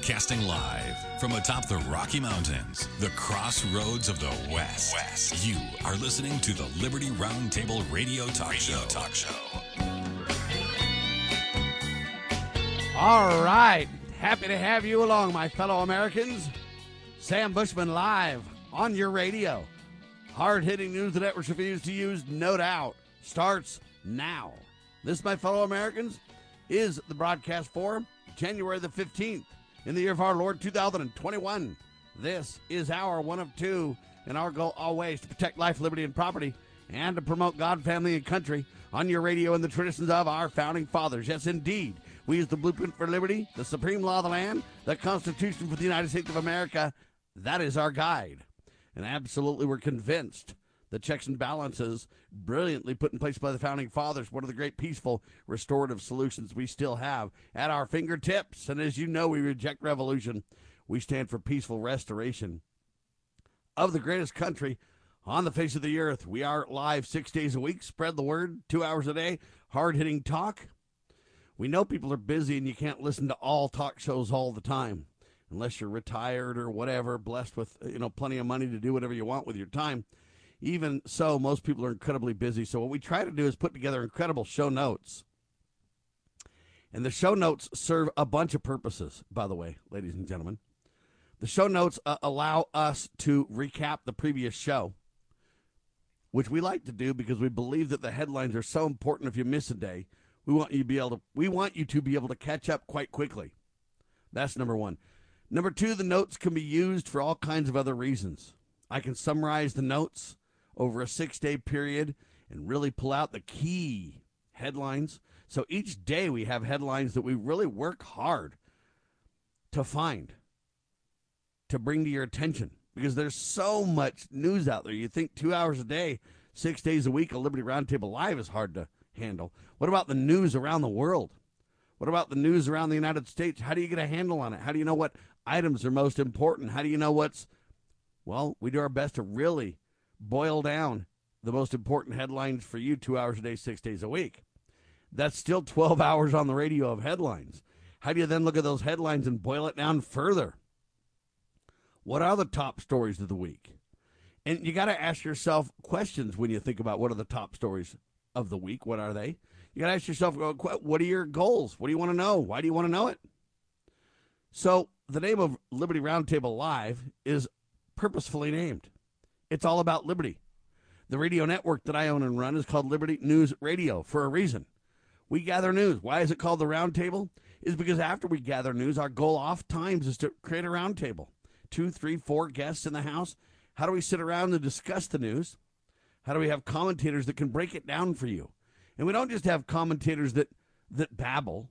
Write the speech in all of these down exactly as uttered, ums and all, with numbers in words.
Broadcasting live from atop the Rocky Mountains, the crossroads of the West. West. You are listening to the Liberty Roundtable Radio Talk Radio Show. Talk Show. All right. Happy to have you along, my fellow Americans. Sam Bushman live on your radio. Hard-hitting news the networks refuse to use, no doubt, starts now. This, my fellow Americans, is the broadcast for January the fifteenth in the year of our Lord two thousand twenty-one. This is our one of two, and our goal always to protect life, liberty, and property, and to promote God, family, and country on your radio and the traditions of our founding fathers. Yes, indeed. We use the blueprint for liberty, the supreme law of the land, the Constitution for the United States of America. That is our guide. And absolutely, we're convinced the checks and balances brilliantly put in place by the founding fathers, one of the great peaceful restorative solutions we still have at our fingertips. And as you know, we reject revolution. We stand for peaceful restoration of the greatest country on the face of the earth. We are live six days a week. Spread the word, two hours a day, hard-hitting talk. We know people are busy and you can't listen to all talk shows all the time unless you're retired or whatever, blessed with, you know, plenty of money to do whatever you want with your time. Even so, most people are incredibly busy. So what we try to do is put together incredible show notes. And the show notes serve a bunch of purposes, by the way, ladies and gentlemen. The show notes uh, allow us to recap the previous show, which we like to do because we believe that the headlines are so important. If you miss a day, we want you to be able to, we want you to be able to catch up quite quickly. That's number one. Number two, the notes can be used for all kinds of other reasons. I can summarize the notes over a six-day period and really pull out the key headlines. So each day we have headlines that we really work hard to find, to bring to your attention, because there's so much news out there. You think two hours a day, six days a week, a Liberty Roundtable Live is hard to handle. What about the news around the world? What about the news around the United States? How do you get a handle on it? How do you know what items are most important? How do you know what's, well, we do our best to really boil down the most important headlines for you two hours a day, six days a week. That's still twelve hours on the radio of headlines. How do you then look at those headlines and boil it down further? What are the top stories of the week? And you got to ask yourself questions when you think about what are the top stories of the week. What are they? You got to ask yourself, what are your goals? What do you want to know? Why do you want to know it? So the name of Liberty Roundtable Live is purposefully named. It's all about liberty. The radio network that I own and run is called Liberty News Radio for a reason. We gather news. Why is it called the Roundtable? Is because after we gather news, our goal oft times is to create a roundtable. Two, three, four guests in the house. How do we sit around and discuss the news? How do we have commentators that can break it down for you? And we don't just have commentators that, that babble.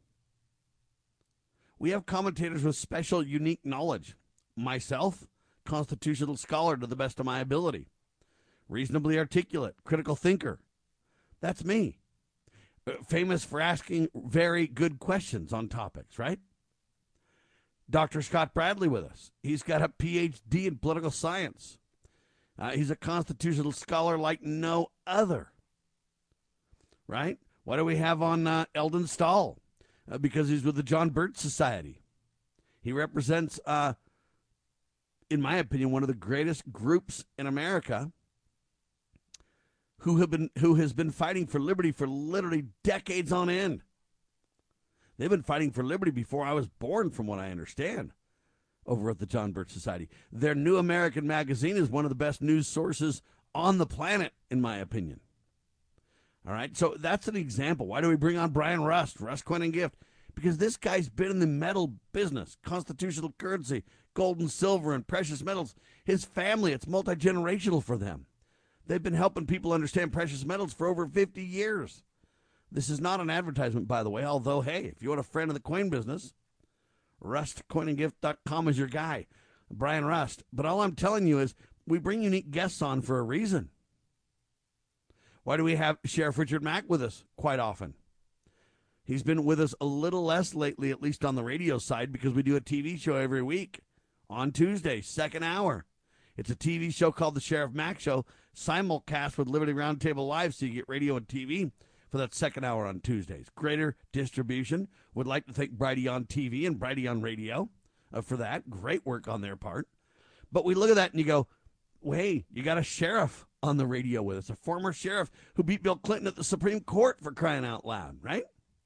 We have commentators with special, unique knowledge. Myself, constitutional scholar to the best of my ability. Reasonably articulate, critical thinker. That's me. Famous for asking very good questions on topics, right? Doctor Scott Bradley with us. He's got a P H D in political science. Uh, he's a constitutional scholar like no other. Right? Why do we have on uh, Eldon Stahl? Uh, because he's with the John Birch Society. He represents, uh, in my opinion, one of the greatest groups in America who have been who has been fighting for liberty for literally decades on end. They've been fighting for liberty before I was born, from what I understand, over at the John Birch Society. Their New American Magazine is one of the best news sources on the planet, in my opinion. All right, so that's an example. Why do we bring on Brian Rust, Rust, Coin and Gift? Because this guy's been in the metal business, constitutional currency, gold and silver, and precious metals. His family, it's multi-generational for them. They've been helping people understand precious metals for over fifty years. This is not an advertisement, by the way, although, hey, if you want a friend in the coin business, rust coin and gift dot com is your guy, Brian Rust. But all I'm telling you is we bring unique guests on for a reason. Why do we have Sheriff Richard Mack with us quite often? He's been with us a little less lately, at least on the radio side, because we do a T V show every week on Tuesday, second hour. It's a T V show called The Sheriff Mack Show, simulcast with Liberty Roundtable Live, so you get radio and T V for that second hour on Tuesdays. Greater distribution. Would like to thank Brighteon T V and Brighteon Radio. uh, for that. Great work on their part. But we look at that and you go, well, hey, you got a sheriff on the radio with us, a former sheriff who beat Bill Clinton at the Supreme Court, for crying out loud, right?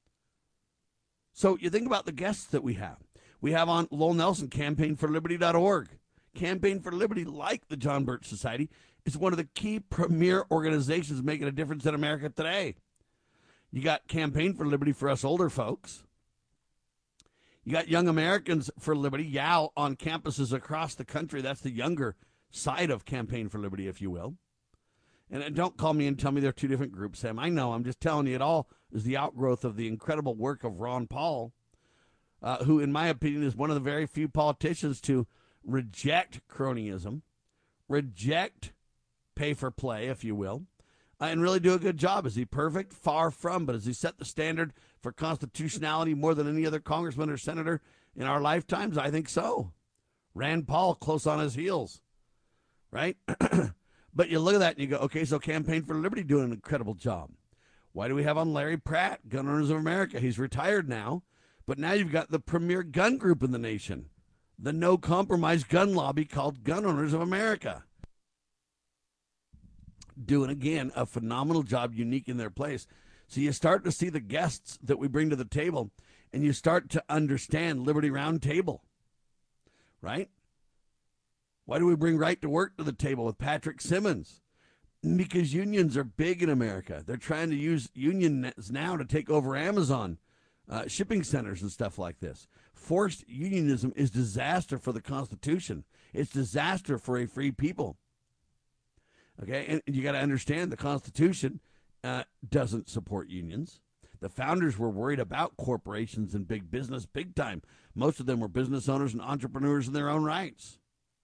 So you think about the guests that we have. We have on Lowell Nelson, campaign for liberty dot org. Campaign for Liberty, like the John Birch Society, is one of the key premier organizations making a difference in America today. You got Campaign for Liberty for us older folks. You got Young Americans for Liberty, Y A L, on campuses across the country. That's the younger side of Campaign for Liberty, if you will. And don't call me and tell me they're two different groups, Sam. I know. I'm just telling you, it all is the outgrowth of the incredible work of Ron Paul, uh, who, in my opinion, is one of the very few politicians to reject cronyism, reject pay for play, if you will, uh, and really do a good job. Is he perfect? Far from. But has he set the standard for constitutionality more than any other congressman or senator in our lifetimes? I think so. Rand Paul close on his heels, right? But you look at that and you go, okay, so Campaign for Liberty doing an incredible job. Why do we have on Larry Pratt, Gun Owners of America? He's retired now, but now you've got the premier gun group in the nation, the no compromise gun lobby called Gun Owners of America. Doing, again, a phenomenal job, unique in their place. So you start to see the guests that we bring to the table, and you start to understand Liberty Roundtable, right? Why do we bring Right to Work to the table with Patrick Simmons? Because unions are big in America. They're trying to use unions now to take over Amazon uh, shipping centers and stuff like this. Forced unionism is disaster for the Constitution. It's disaster for a free people. Okay, and you got to understand the Constitution uh, doesn't support unions. The founders were worried about corporations and big business big time. Most of them were business owners and entrepreneurs in their own rights.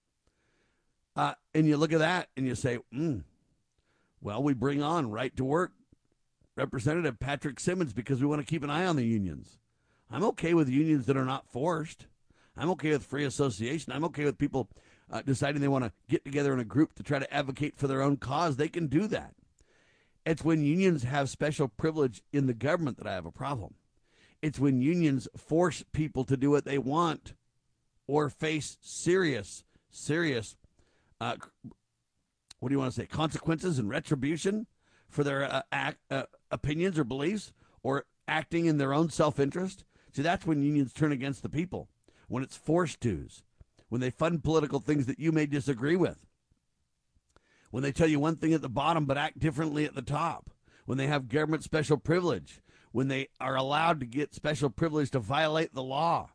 Uh, and you look at that and you say, hmm, well, we bring on Right to Work Representative Patrick Simmons because we want to keep an eye on the unions. I'm okay with unions that are not forced. I'm okay with free association. I'm okay with people uh, deciding they want to get together in a group to try to advocate for their own cause. They can do that. It's when unions have special privilege in the government that I have a problem. It's when unions force people to do what they want or face serious, serious, uh, what do you want to say, consequences and retribution for their uh, act, uh, opinions or beliefs, or acting in their own self-interest. See, that's when unions turn against the people, when it's forced dues, when they fund political things that you may disagree with, when they tell you one thing at the bottom but act differently at the top, when they have government special privilege, when they are allowed to get special privilege to violate the law.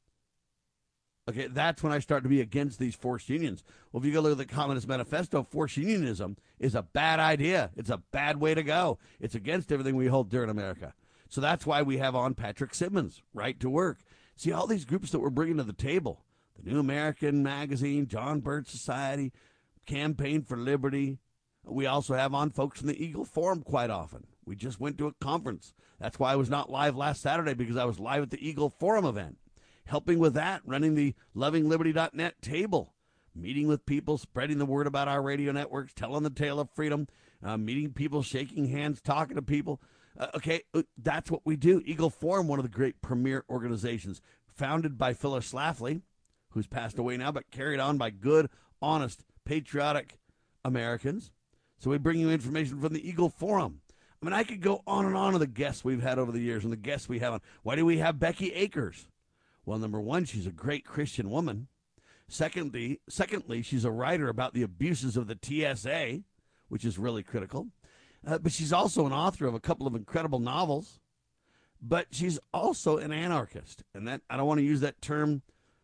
Okay, that's when I start to be against these forced unions. Well, if you go look at the Communist Manifesto, forced unionism is a bad idea. It's a bad way to go. It's against everything we hold dear in America. So that's why we have on Patrick Simmons, Right to Work. See, all these groups that we're bringing to the table, the New American Magazine, John Birch Society, Campaign for Liberty. We also have on folks from the Eagle Forum quite often. We just went to a conference. That's why I was not live last Saturday, because I was live at the Eagle Forum event. Helping with that, running the loving liberty dot net table, meeting with people, spreading the word about our radio networks, telling the tale of freedom, uh, meeting people, shaking hands, talking to people. Uh, okay, that's what we do. Eagle Forum, one of the great premier organizations, founded by Phyllis Schlafly, who's passed away now, but carried on by good, honest, patriotic Americans. So we bring you information from the Eagle Forum. I mean, I could go on and on to the guests we've had over the years and the guests we have on. Why do we have Becky Akers? Well, number one, she's a great Christian woman. Secondly, secondly, she's a writer about the abuses of the T S A, which is really critical. Uh, but she's also an author of a couple of incredible novels. But she's also an anarchist. And that I don't want to use that term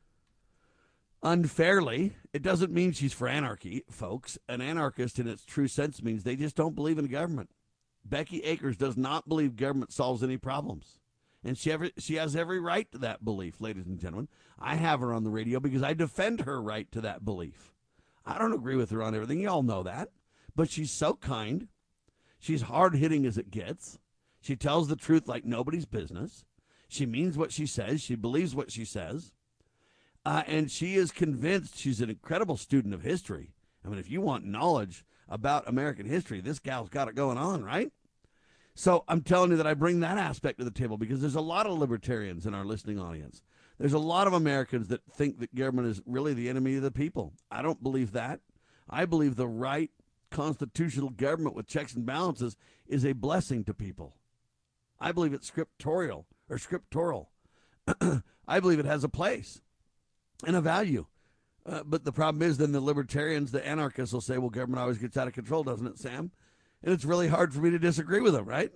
unfairly. It doesn't mean she's for anarchy, folks. An anarchist in its true sense means they just don't believe in government. Becky Akers does not believe government solves any problems. And she ever, she has every right to that belief, ladies and gentlemen. I have her on the radio because I defend her right to that belief. I don't agree with her on everything. You all know that. But she's so kind. She's hard-hitting as it gets. She tells the truth like nobody's business. She means what she says. She believes what she says. Uh, and she is convinced. She's an incredible student of history. I mean, if you want knowledge about American history, this gal's got it going on, right? So I'm telling you that I bring that aspect to the table because there's a lot of libertarians in our listening audience There's a lot of Americans that think that government is really the enemy of the people. I don't believe that. I believe the right constitutional government with checks and balances is a blessing to people. I believe it's scriptorial or scriptural. I believe it has a place and a value. Uh, but the problem is then the libertarians, the anarchists will say, well, government always gets out of control, doesn't it, Sam? And it's really hard for me to disagree with them, right?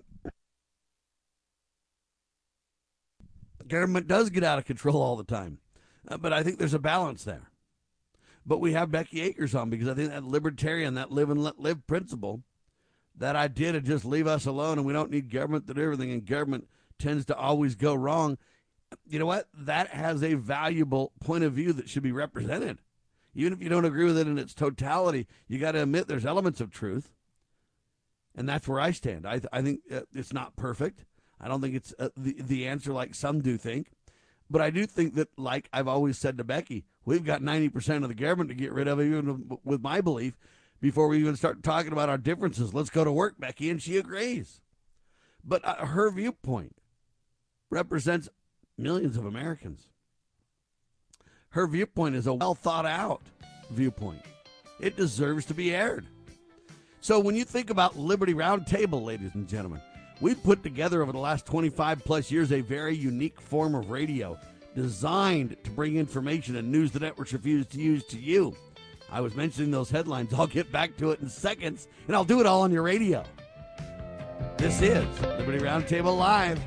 Government does get out of control all the time. Uh, but I think there's a balance there. But we have Becky Akers on because I think that libertarian, that live and let live principle, that idea to just leave us alone and we don't need government to do everything, and government tends to always go wrong. You know what? That has a valuable point of view that should be represented. Even if you don't agree with it in its totality, you got to admit there's elements of truth. And that's where I stand. I, th- I think uh, it's not perfect. I don't think it's uh, the, the answer like some do think. But I do think that, like I've always said to Becky, we've got ninety percent of the government to get rid of, even with my belief, before we even start talking about our differences. Let's go to work, Becky, and she agrees. But uh, her viewpoint represents millions of Americans. Her viewpoint is a well-thought-out viewpoint. It deserves to be aired. So when you think about Liberty Roundtable, ladies and gentlemen, we've put together over the last twenty-five plus years a very unique form of radio designed to bring information and news the networks refuse to use to you. I was mentioning those headlines. I'll get back to it in seconds, and I'll do it all on your radio. This is Liberty Roundtable Live.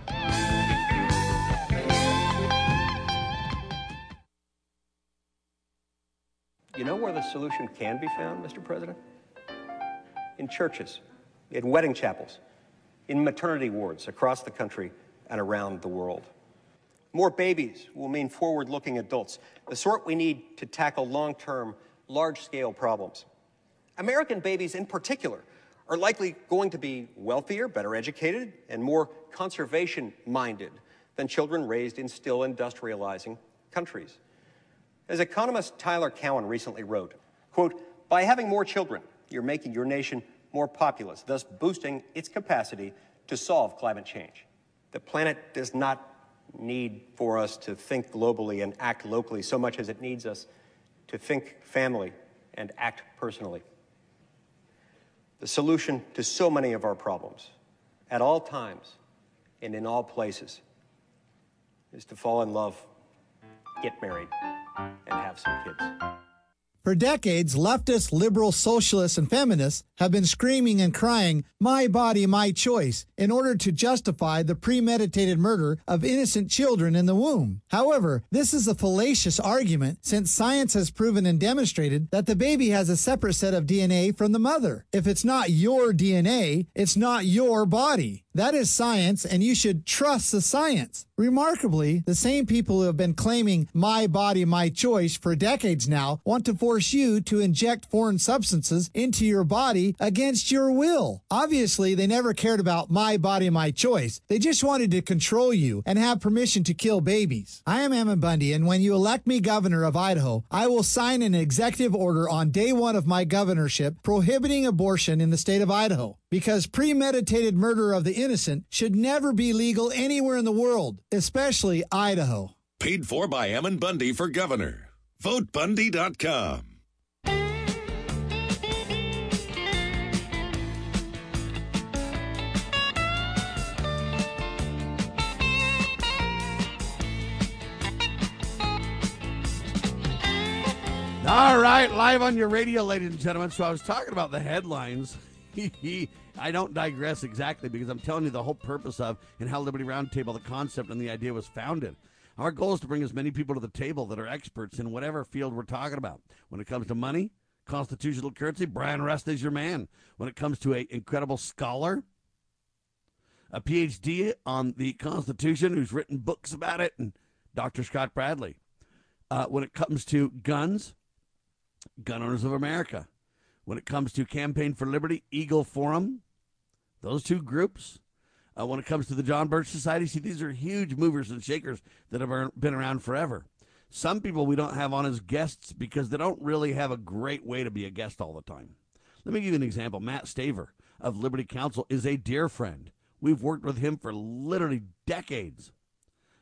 You know where the solution can be found, Mister President? In churches, in wedding chapels, in maternity wards across the country and around the world. More babies will mean forward-looking adults, the sort we need to tackle long-term, large-scale problems. American babies in particular are likely going to be wealthier, better educated, and more conservation-minded than children raised in still industrializing countries. As economist Tyler Cowen recently wrote, quote, by having more children, you're making your nation more populous, thus boosting its capacity to solve climate change. The planet does not need for us to think globally and act locally so much as it needs us to think family and act personally. The solution to so many of our problems, at all times and in all places, is to fall in love, get married, and have some kids. For decades, leftists, liberals, socialists, and feminists have been screaming and crying, "My body, my choice," in order to justify the premeditated murder of innocent children in the womb. However, this is a fallacious argument since science has proven and demonstrated that the baby has a separate set of D N A from the mother. If it's not your D N A, it's not your body. That is science, and you should trust the science. Remarkably, the same people who have been claiming "my body, my choice" for decades now want to force you to inject foreign substances into your body against your will. Obviously, they never cared about "my body, my choice." They just wanted to control you and have permission to kill babies. I am Ammon Bundy, and when you elect me governor of Idaho, I will sign an executive order on day one of my governorship prohibiting abortion in the state of Idaho, because premeditated murder of the innocent should never be legal anywhere in the world, especially Idaho. Paid for by Ammon Bundy for governor. vote bundy dot com. All right, live on your radio, ladies and gentlemen. So I was talking about the headlines. I don't digress exactly because I'm telling you the whole purpose of and how Liberty Roundtable, the concept and the idea was founded. Our goal is to bring as many people to the table that are experts in whatever field we're talking about. When it comes to money, constitutional currency, Brian Rust is your man. When it comes to an incredible scholar, a P H D on the Constitution who's written books about it, and Doctor Scott Bradley. Uh, when it comes to guns, Gun Owners of America. When it comes to Campaign for Liberty, Eagle Forum, those two groups. Uh, when it comes to the John Birch Society, see, these are huge movers and shakers that have been around forever. Some people we don't have on as guests because they don't really have a great way to be a guest all the time. Let me give you an example. Matt Staver of Liberty Counsel is a dear friend. We've worked with him for literally decades.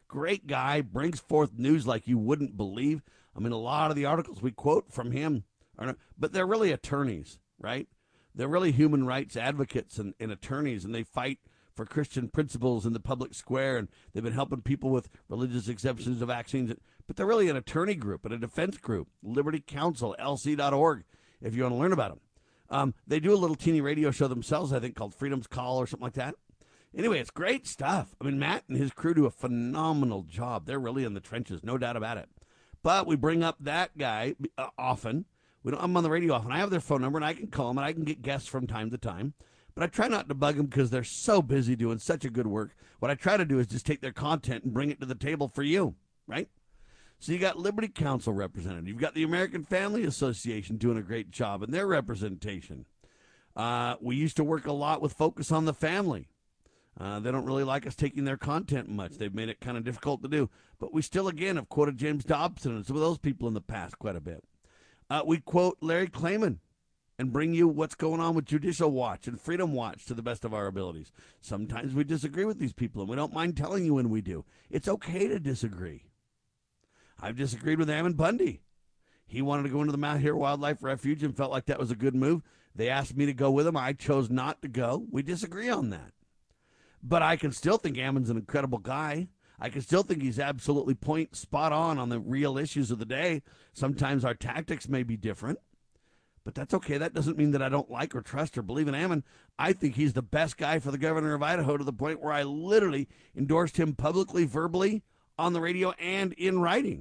Great guy, brings forth news like you wouldn't believe. I mean, a lot of the articles we quote from him are not, but they're really attorneys, right? They're really human rights advocates and, and attorneys, and they fight for Christian principles in the public square, and they've been helping people with religious exemptions to vaccines. But they're really an attorney group and a defense group, Liberty Counsel, L C dot org, if you want to learn about them. Um, they do a little teeny radio show themselves, I think, called Freedom's Call or something like that. Anyway, it's great stuff. I mean, Matt and his crew do a phenomenal job. They're really in the trenches, no doubt about it. But we bring up that guy uh, often. We don't, I'm on the radio often. I have their phone number, and I can call them, and I can get guests from time to time. But I try not to bug them because they're so busy doing such a good work. What I try to do is just take their content and bring it to the table for you, right? So you got Liberty Counsel represented. You've got the American Family Association doing a great job in their representation. Uh, we used to work a lot with Focus on the Family. Uh, they don't really like us taking their content much. They've made it kind of difficult to do. But we still, again, have quoted James Dobson and some of those people in the past quite a bit. Uh, we quote Larry Klayman and bring you what's going on with Judicial Watch and Freedom Watch to the best of our abilities. Sometimes we disagree with these people, and we don't mind telling you when we do. It's okay to disagree. I've disagreed with Ammon Bundy. He wanted to go into the Mount Hero Wildlife Refuge and felt like that was a good move. They asked me to go with him. I chose not to go. We disagree on that. But I can still think Ammon's an incredible guy. I can still think he's absolutely point spot on on the real issues of the day. Sometimes our tactics may be different, but that's okay. That doesn't mean that I don't like or trust or believe in Ammon. I think he's the best guy for the governor of Idaho, to the point where I literally endorsed him publicly, verbally, on the radio, and in writing.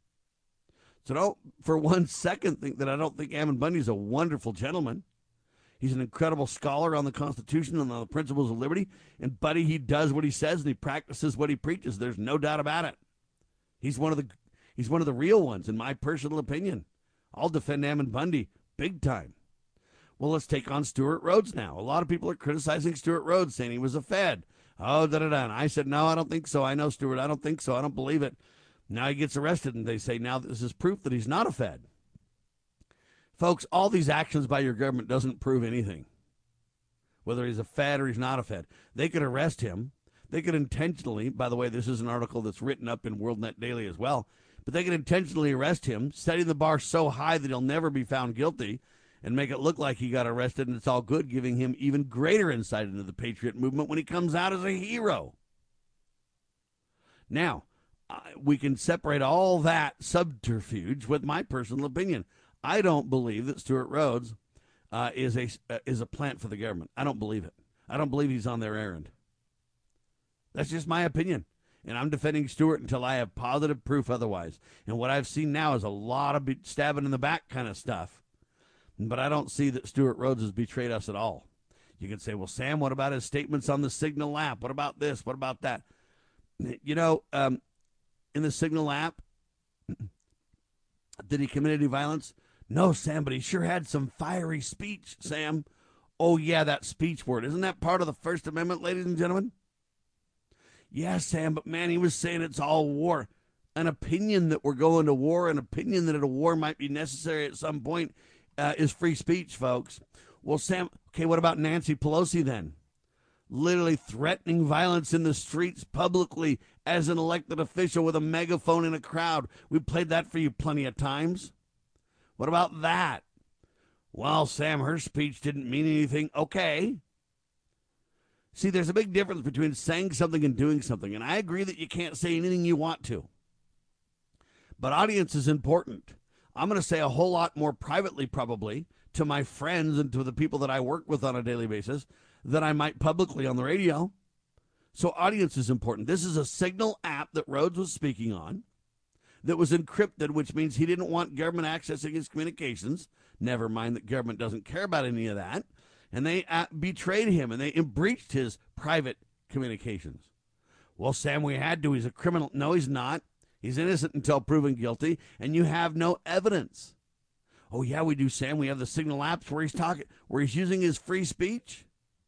So don't for one second think that I don't think Ammon Bundy's a wonderful gentleman. He's an incredible scholar on the Constitution and on the principles of liberty. And, buddy, he does what he says and he practices what he preaches. There's no doubt about it. He's one of the he's one of the real ones, in my personal opinion. I'll defend Ammon Bundy big time. Well, let's take on Stewart Rhodes now. A lot of people are criticizing Stewart Rhodes, saying he was a Fed. Oh, da-da-da. And I said, no, I don't think so. I know Stewart. I don't think so. I don't believe it. Now he gets arrested, and they say now this is proof that he's not a Fed. Folks, all these actions by your government doesn't prove anything, whether he's a Fed or he's not a Fed. They could arrest him. They could intentionally, by the way, this is an article that's written up in WorldNet Daily as well, but they could intentionally arrest him, setting the bar so high that he'll never be found guilty, and make it look like he got arrested and it's all good, giving him even greater insight into the Patriot movement when he comes out as a hero. Now, uh, we can separate all that subterfuge with my personal opinion. I don't believe that Stewart Rhodes uh, is a uh, is a plant for the government. I don't believe it. I don't believe he's on their errand. That's just my opinion. And I'm defending Stewart until I have positive proof otherwise. And what I've seen now is a lot of be- stabbing in the back kind of stuff. But I don't see that Stewart Rhodes has betrayed us at all. You can say, well, Sam, what about his statements on the Signal app? What about this? What about that? You know, um, in the Signal app, did he commit any violence? No, Sam, but he sure had some fiery speech, Sam. Oh, yeah, that speech word. Isn't that part of the First Amendment, ladies and gentlemen? Yeah, Sam, but man, he was saying it's all war. An opinion that we're going to war, an opinion that a war might be necessary at some point uh, is free speech, folks. Well, Sam, okay, what about Nancy Pelosi then? Literally threatening violence in the streets publicly as an elected official with a megaphone in a crowd. We played that for you plenty of times. What about that? Well, Sam, her speech didn't mean anything. Okay. See, there's a big difference between saying something and doing something, and I agree that you can't say anything you want to. But audience is important. I'm going to say a whole lot more privately, probably, to my friends and to the people that I work with on a daily basis than I might publicly on the radio. So audience is important. This is a Signal app that Rhodes was speaking on that was encrypted, which means he didn't want government accessing his communications. Never mind that government doesn't care about any of that. And they uh, betrayed him, and they breached his private communications. Well, Sam, we had to. He's a criminal. No, he's not. He's innocent until proven guilty, and you have no evidence. Oh, yeah, we do, Sam. We have the Signal apps where he's talking, where he's using his free speech.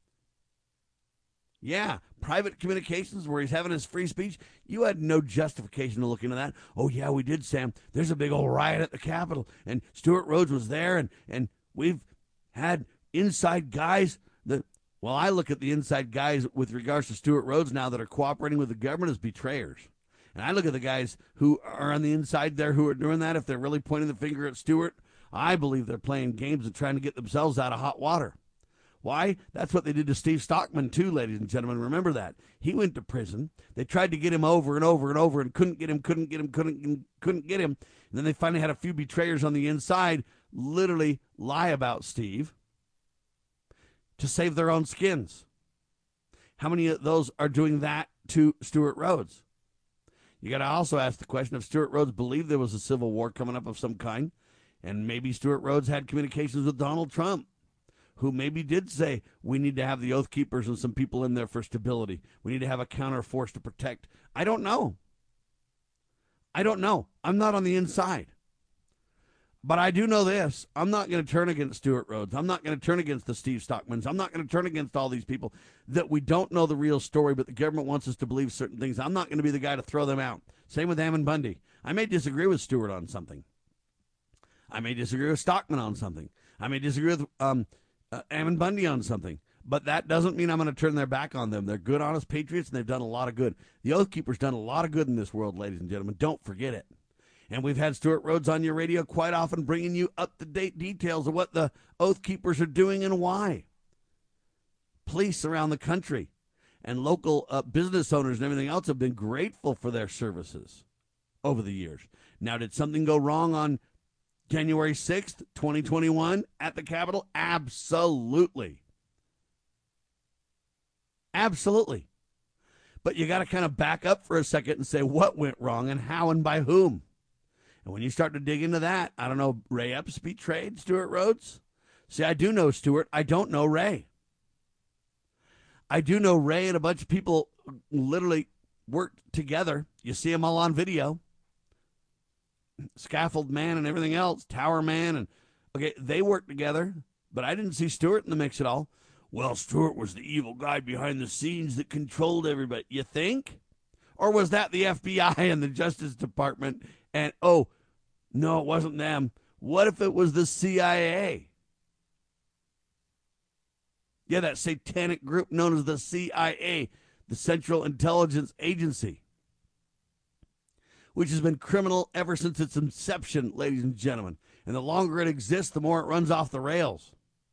Yeah, private communications where he's having his free speech. You had no justification to look into that. Oh, yeah, we did, Sam. There's a big old riot at the Capitol, and Stewart Rhodes was there, and, and we've had inside guys that, well, I look at the inside guys with regards to Stewart Rhodes now that are cooperating with the government as betrayers. And I look at the guys who are on the inside there who are doing that, if they're really pointing the finger at Stewart, I believe they're playing games and trying to get themselves out of hot water. Why? That's what they did to Steve Stockman, too, ladies and gentlemen. Remember that. He went to prison. They tried to get him over and over and over and couldn't get him, couldn't get him, couldn't, couldn't get him. And then they finally had a few betrayers on the inside literally lie about Steve to save their own skins. How many of those are doing that to Stewart Rhodes? You got to also ask the question if Stewart Rhodes believed there was a civil war coming up of some kind, and maybe Stewart Rhodes had communications with Donald Trump, who maybe did say, we need to have the Oath Keepers and some people in there for stability. We need to have a counter force to protect. I don't know. I don't know. I'm not on the inside. But I do know this. I'm not going to turn against Stewart Rhodes. I'm not going to turn against the Steve Stockmans. I'm not going to turn against all these people that we don't know the real story, but the government wants us to believe certain things. I'm not going to be the guy to throw them out. Same with Ammon Bundy. I may disagree with Stewart on something. I may disagree with Stockman on something. I may disagree with um, uh, Ammon Bundy on something. But that doesn't mean I'm going to turn their back on them. They're good, honest patriots, and they've done a lot of good. The Oath Keepers done a lot of good in this world, ladies and gentlemen. Don't forget it. And we've had Stewart Rhodes on your radio quite often bringing you up-to-date details of what the Oath Keepers are doing and why. Police around the country and local uh, business owners and everything else have been grateful for their services over the years. Now, did something go wrong on January sixth, twenty twenty-one at the Capitol? Absolutely. Absolutely. But you got to kind of back up for a second and say what went wrong and how and by whom. And when you start to dig into that, I don't know, Ray Epps betrayed Stewart Rhodes? See, I do know Stewart. I don't know Ray. I do know Ray and a bunch of people literally worked together. You see them all on video. Scaffold Man and everything else, Tower Man. and Okay, they worked together, but I didn't see Stewart in the mix at all. Well, Stewart was the evil guy behind the scenes that controlled everybody. You think? Or was that the F B I and the Justice Department? And, oh, no, it wasn't them. What if it was the C I A? Yeah, that satanic group known as the C I A, the Central Intelligence Agency, which has been criminal ever since its inception, ladies and gentlemen. And the longer it exists, the more it runs off the rails.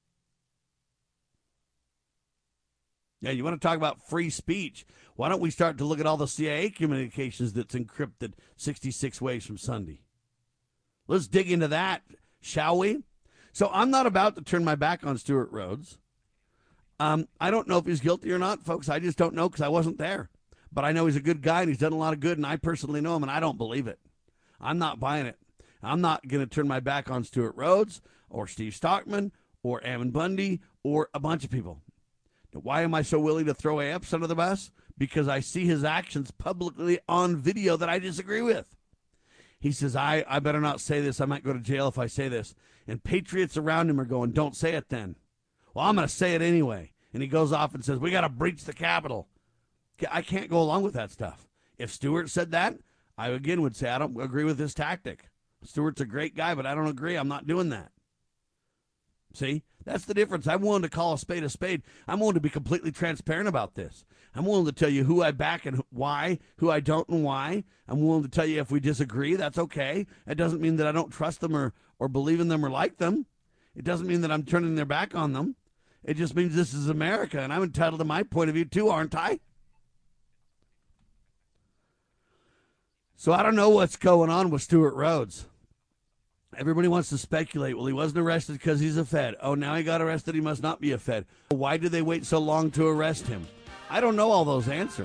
Yeah, you want to talk about free speech? Why don't we start to look at all the C I A communications that's encrypted sixty-six ways from Sunday? Let's dig into that, shall we? So I'm not about to turn my back on Stewart Rhodes. Um, I don't know if he's guilty or not, folks. I just don't know because I wasn't there. But I know he's a good guy and he's done a lot of good, and I personally know him, and I don't believe it. I'm not buying it. I'm not going to turn my back on Stewart Rhodes or Steve Stockman or Ammon Bundy or a bunch of people. Now, why am I so willing to throw Epps under the bus? Because I see his actions publicly on video that I disagree with. He says, I, I better not say this. I might go to jail if I say this. And patriots around him are going, don't say it then. Well, I'm going to say it anyway. And he goes off and says, we got to breach the Capitol. I can't go along with that stuff. If Stewart said that, I again would say I don't agree with his tactic. Stewart's a great guy, but I don't agree. I'm not doing that. See, that's the difference. I'm willing to call a spade a spade. I'm willing to be completely transparent about this. I'm willing to tell you who I back and why, who I don't and why. I'm willing to tell you if we disagree, that's okay. It doesn't mean that I don't trust them or, or believe in them or like them. It doesn't mean that I'm turning their back on them. It just means this is America, and I'm entitled to my point of view too, aren't I? So I don't know what's going on with Stewart Rhodes. Everybody wants to speculate. Well, he wasn't arrested because he's a Fed. Oh, now he got arrested. He must not be a Fed. Why did they wait so long to arrest him? I don't know all those answers.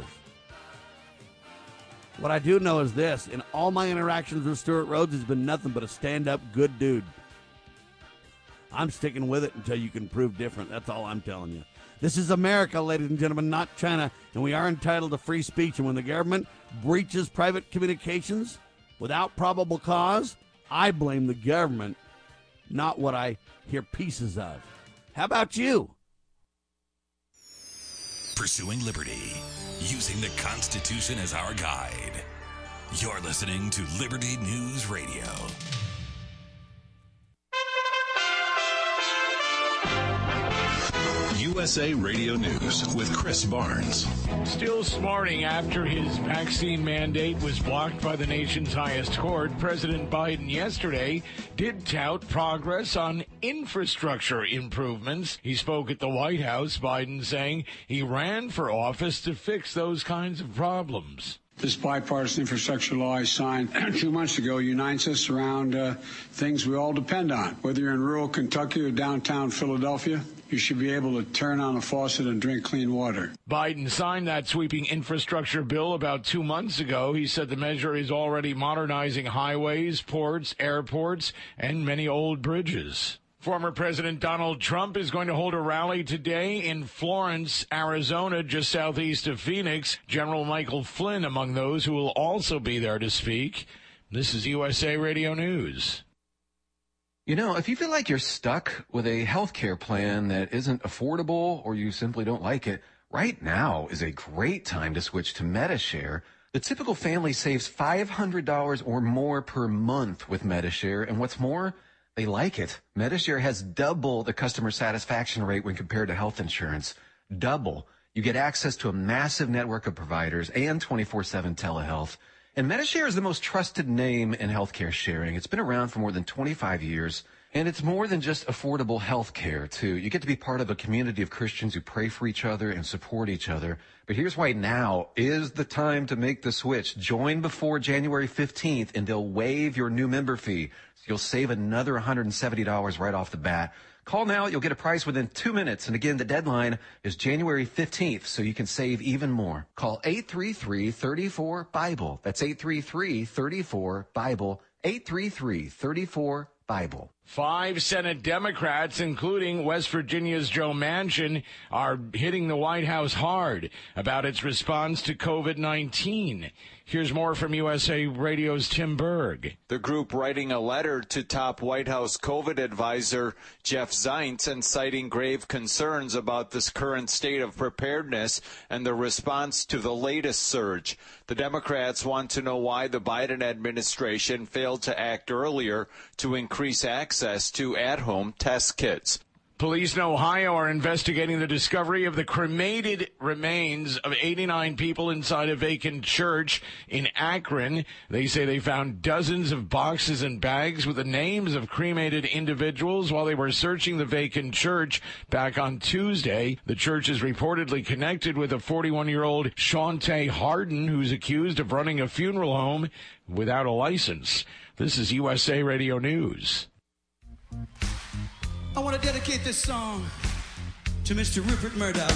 What I do know is this. In all my interactions with Stewart Rhodes, he's been nothing but a stand-up good dude. I'm sticking with it until you can prove different. That's all I'm telling you. This is America, ladies and gentlemen, not China, and we are entitled to free speech. And when the government breaches private communications without probable cause, I blame the government, not what I hear pieces of. How about you? Pursuing liberty, using the Constitution as our guide. You're listening to Liberty News Radio. You U S A Radio News with Chris Barnes. Still smarting after his vaccine mandate was blocked by the nation's highest court, President Biden yesterday did tout progress on infrastructure improvements. He spoke at the White House, Biden saying he ran for office to fix those kinds of problems. This bipartisan infrastructure law I signed two months ago unites us around uh, things we all depend on. Whether you're in rural Kentucky or downtown Philadelphia, you should be able to turn on a faucet and drink clean water. Biden signed that sweeping infrastructure bill about two months ago. He said the measure is already modernizing highways, ports, airports, and many old bridges. Former President Donald Trump is going to hold a rally today in Florence, Arizona, just southeast of Phoenix. General Michael Flynn among those who will also be there to speak. This is U S A Radio News. You know, if you feel like you're stuck with a health care plan that isn't affordable or you simply don't like it, right now is a great time to switch to Medi-Share. The typical family saves five hundred dollars or more per month with Medi-Share, and what's more, they like it. Medi-Share has double the customer satisfaction rate when compared to health insurance. Double. You get access to a massive network of providers and twenty-four seven telehealth. And Medi-Share is the most trusted name in healthcare sharing. It's been around for more than twenty-five years. And it's more than just affordable health care, too. You get to be part of a community of Christians who pray for each other and support each other. But here's why now is the time to make the switch. Join before January fifteenth, and they'll waive your new member fee. So you'll save another one hundred seventy dollars right off the bat. Call now. You'll get a price within two minutes. And again, the deadline is January fifteenth, so you can save even more. Call eight three three, three four, BIBLE. That's eight three three, three four, BIBLE. eight three three, three four, BIBLE. Five Senate Democrats, including West Virginia's Joe Manchin, are hitting the White House hard about its response to COVID nineteen. Here's more from U S A Radio's Tim Berg. The group writing a letter to top White House COVID advisor Jeff Zients and citing grave concerns about this current state of preparedness and the response to the latest surge. The Democrats want to know why the Biden administration failed to act earlier to increase access to at-home test kits. Police in Ohio are investigating the discovery of the cremated remains of eighty-nine people inside a vacant church in Akron. They say they found dozens of boxes and bags with the names of cremated individuals while they were searching the vacant church back on Tuesday. The church is reportedly connected with a forty-one-year-old Shawntae Harden, who's accused of running a funeral home without a license. This is U S A Radio News. I want to dedicate this song to Mister Rupert Murdoch.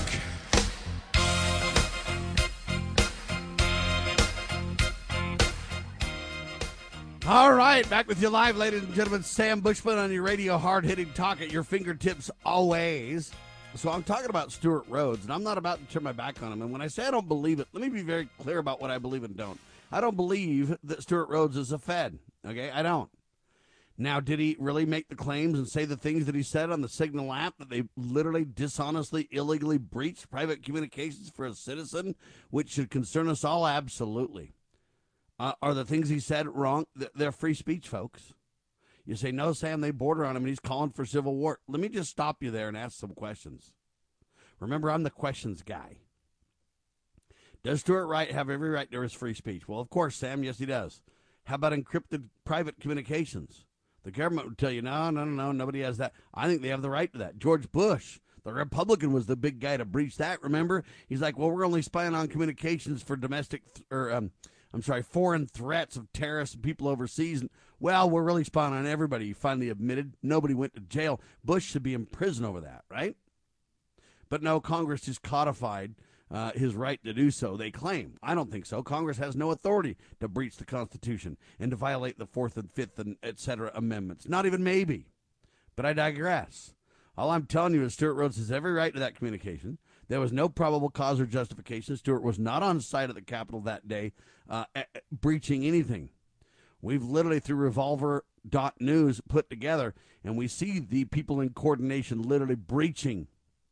All right, back with you live, ladies and gentlemen. Sam Bushman on your radio, hard-hitting talk at your fingertips always. So I'm talking about Stewart Rhodes, and I'm not about to turn my back on him. And when I say I don't believe it, let me be very clear about what I believe and don't. I don't believe that Stewart Rhodes is a Fed, okay? I don't. Now, did he really make the claims and say the things that he said on the Signal app, that they literally dishonestly, illegally breached private communications for a citizen, which should concern us all? Absolutely. Uh, are the things he said wrong? They're free speech, folks. You say, no, Sam, they border on him, and he's calling for civil war. Let me just stop you there and ask some questions. Remember, I'm the questions guy. Does Stewart Wright have every right to his free speech? Well, of course, Sam, yes, he does. How about encrypted private communications? The government would tell you, no, no, no, no, nobody has that. I think they have the right to that. George Bush, the Republican, was the big guy to breach that, remember? He's like, well, we're only spying on communications for domestic, th- or um, I'm sorry, foreign threats of terrorists and people overseas. And, well, we're really spying on everybody. He finally admitted. Nobody went to jail. Bush should be in prison over that, right? But no, Congress just codified Uh, his right to do so, they claim. I don't think so. Congress has no authority to breach the Constitution and to violate the Fourth and Fifth and et cetera amendments. Not even maybe. But I digress. All I'm telling you is Stewart Rhodes has every right to that communication. There was no probable cause or justification. Stewart was not on site at the Capitol that day uh, a- a- breaching anything. We've literally, through Revolver dot news, put together, and we see the people in coordination literally breaching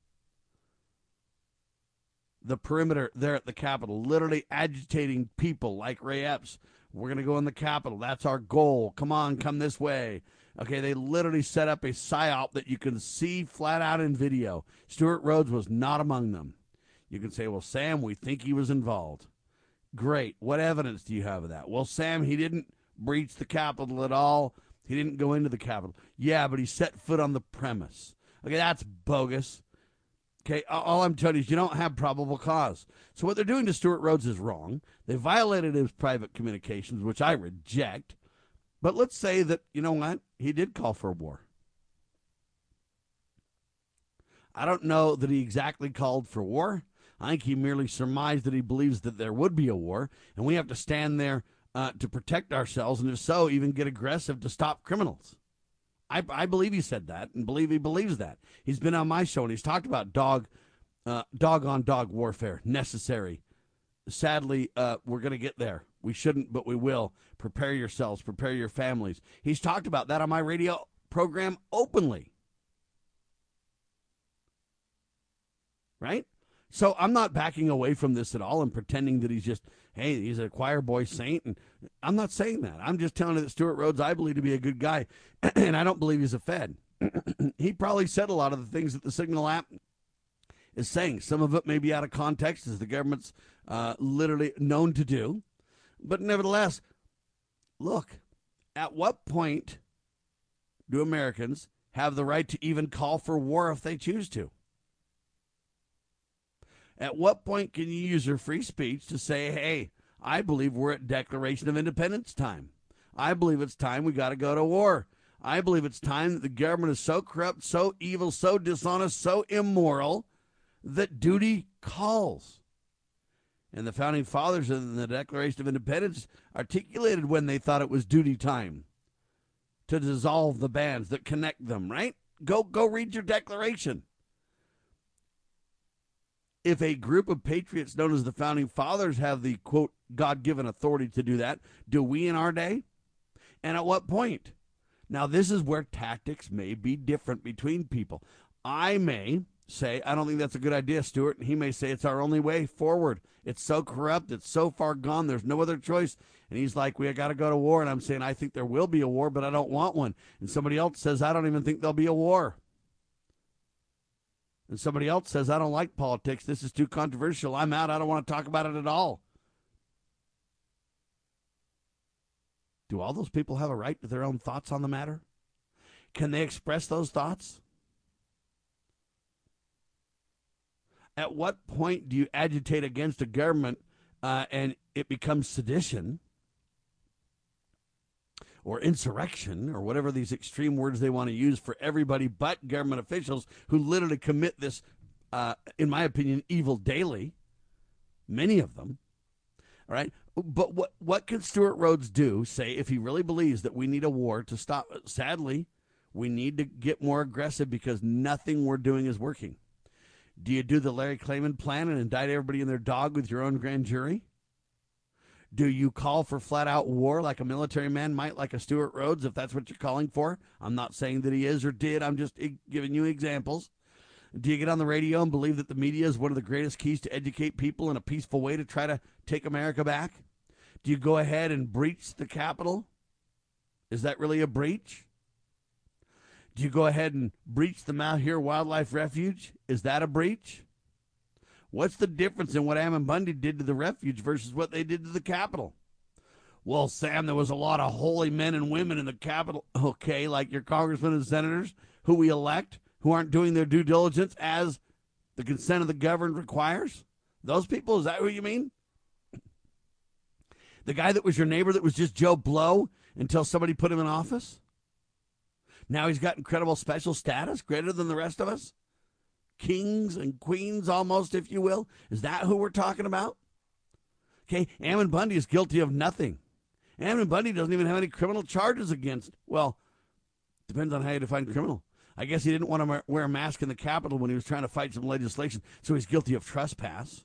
the perimeter there at the Capitol, literally agitating people like Ray Epps. We're going to go in the Capitol. That's our goal. Come on, come this way. Okay, they literally set up a psyop that you can see flat out in video. Stewart Rhodes was not among them. You can say, well, Sam, we think he was involved. Great. What evidence do you have of that? Well, Sam, he didn't breach the Capitol at all. He didn't go into the Capitol. Yeah, but he set foot on the premise. Okay, that's bogus. Okay, all I'm telling you is you don't have probable cause. So what they're doing to Stewart Rhodes is wrong. They violated his private communications, which I reject. But let's say that, you know what, he did call for war. I don't know that he exactly called for war. I think he merely surmised that he believes that there would be a war, and we have to stand there uh, to protect ourselves, and if so, even get aggressive to stop criminals. I, I believe he said that, and believe he believes that. He's been on my show, and he's talked about dog, uh, dog-on-dog warfare, necessary. Sadly, uh, we're going to get there. We shouldn't, but we will. Prepare yourselves. Prepare your families. He's talked about that on my radio program openly. Right? So I'm not backing away from this at all and pretending that he's just, hey, he's a choir boy saint. And I'm not saying that. I'm just telling you that Stewart Rhodes, I believe to be a good guy, and I don't believe he's a Fed. He probably said a lot of the things that the Signal app is saying. Some of it may be out of context, as the government's uh, literally known to do. But nevertheless, look, at what point do Americans have the right to even call for war if they choose to? At what point can you use your free speech to say, hey, I believe we're at Declaration of Independence time. I believe it's time we got to go to war. I believe it's time that the government is so corrupt, so evil, so dishonest, so immoral that duty calls. And the Founding Fathers in the Declaration of Independence articulated when they thought it was duty time to dissolve the bands that connect them, right? Go, go read your Declaration. If a group of patriots known as the Founding Fathers have the, quote, God-given authority to do that, do we in our day? And at what point? Now, this is where tactics may be different between people. I may say, I don't think that's a good idea, Stuart, and he may say it's our only way forward. It's so corrupt, it's so far gone, there's no other choice. And he's like, we got to go to war, and I'm saying, I think there will be a war, but I don't want one. And somebody else says, I don't even think there'll be a war. And somebody else says, I don't like politics. This is too controversial. I'm out. I don't want to talk about it at all. Do all those people have a right to their own thoughts on the matter? Can they express those thoughts? At what point do you agitate against a government uh, and it becomes sedition or insurrection, or whatever these extreme words they want to use for everybody but government officials who literally commit this, uh, in my opinion, evil daily, many of them, all right? But what, what can Stewart Rhodes do, say, if he really believes that we need a war to stop? Sadly, we need to get more aggressive because nothing we're doing is working. Do you do the Larry Klayman plan and indict everybody and their dog with your own grand jury? Do you call for flat-out war like a military man might, like a Stewart Rhodes, if that's what you're calling for? I'm not saying that he is or did. I'm just giving you examples. Do you get on the radio and believe that the media is one of the greatest keys to educate people in a peaceful way to try to take America back? Do you go ahead and breach the Capitol? Is that really a breach? Do you go ahead and breach the Malheur Wildlife Refuge? Is that a breach? What's the difference in what Ammon Bundy did to the refuge versus what they did to the Capitol? Well, Sam, there was a lot of holy men and women in the Capitol. Okay, like your congressmen and senators who we elect, who aren't doing their due diligence as the consent of the governed requires? Those people, is that who you mean? The guy that was your neighbor that was just Joe Blow until somebody put him in office? Now he's got incredible special status, greater than the rest of us? Kings and queens, almost, if you will. Is that who we're talking about? Okay, Ammon Bundy is guilty of nothing. Ammon Bundy doesn't even have any criminal charges against. Well, depends on how you define criminal. I guess he didn't want to wear a mask in the Capitol when he was trying to fight some legislation, so he's guilty of trespass.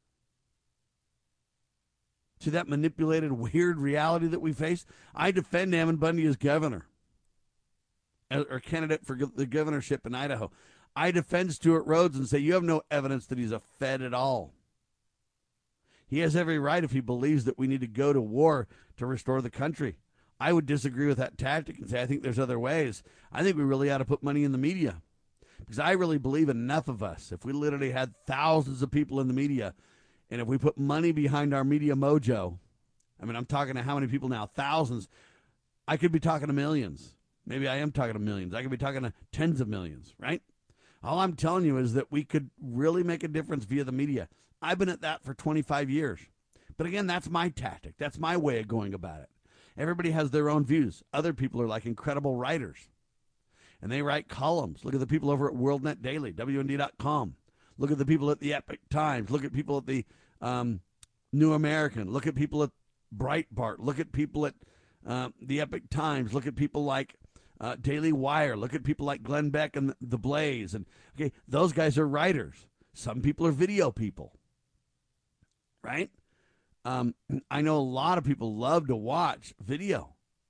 See that manipulated, weird reality that we face? I defend Ammon Bundy as governor, or candidate for the governorship in Idaho. I defend Stewart Rhodes and say you have no evidence that he's a Fed at all. He has every right if he believes that we need to go to war to restore the country. I would disagree with that tactic and say I think there's other ways. I think we really ought to put money in the media, because I really believe enough of us, if we literally had thousands of people in the media, and if we put money behind our media mojo, I mean, I'm talking to how many people now? Thousands. I could be talking to millions. Maybe I am talking to millions. I could be talking to tens of millions, right? All I'm telling you is that we could really make a difference via the media. I've been at that for twenty-five years. But again, that's my tactic. That's my way of going about it. Everybody has their own views. Other people are like incredible writers, and they write columns. Look at the people over at World Net Daily, W N D dot com. Look at the people at the Epic Times. Look at people at the um, New American. Look at people at Breitbart. Look at people at uh, the Epic Times. Look at people like uh, Daily Wire. Look at people like Glenn Beck and The Blaze. And okay, those guys are writers. Some people are video people, right? Um, I know a lot of people love to watch video.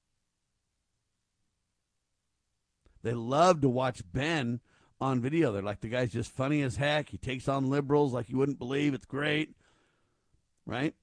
They love to watch Ben on video. They're like, the guy's just funny as heck. He takes on liberals like you wouldn't believe. It's great, right?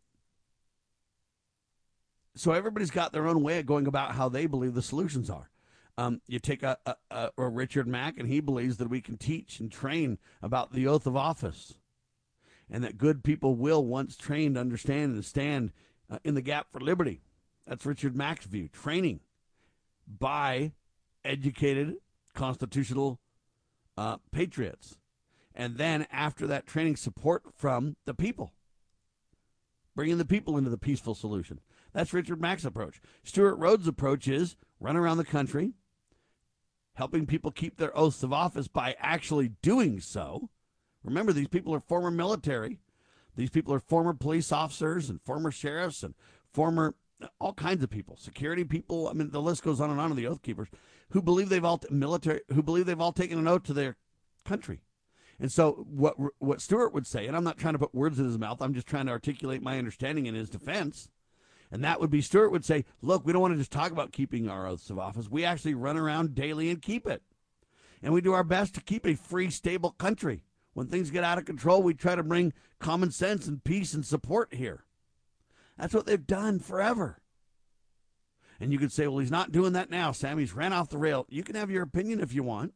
So everybody's got their own way of going about how they believe the solutions are. Um, you take a, a, a, a Richard Mack, and he believes that we can teach and train about the oath of office, and that good people will, once trained, understand and stand uh, in the gap for liberty. That's Richard Mack's view. Training by educated constitutional uh, patriots. And then after that training, support from the people. Bringing the people into the peaceful solution. That's Richard Mack's approach. Stuart Rhodes' approach is run around the country, helping people keep their oaths of office by actually doing so. Remember, these people are former military. These people are former police officers and former sheriffs and former all kinds of people, security people. I mean, the list goes on and on of the oath keepers who believe they've all military who believe they've all taken an oath to their country. And so what what Stuart would say, and I'm not trying to put words in his mouth, I'm just trying to articulate my understanding in his defense. And that would be, Stuart would say, look, we don't want to just talk about keeping our oaths of office. We actually run around daily and keep it. And we do our best to keep a free, stable country. When things get out of control, we try to bring common sense and peace and support here. That's what they've done forever. And you could say, well, he's not doing that now, Sam. He's ran off the rail. You can have your opinion if you want.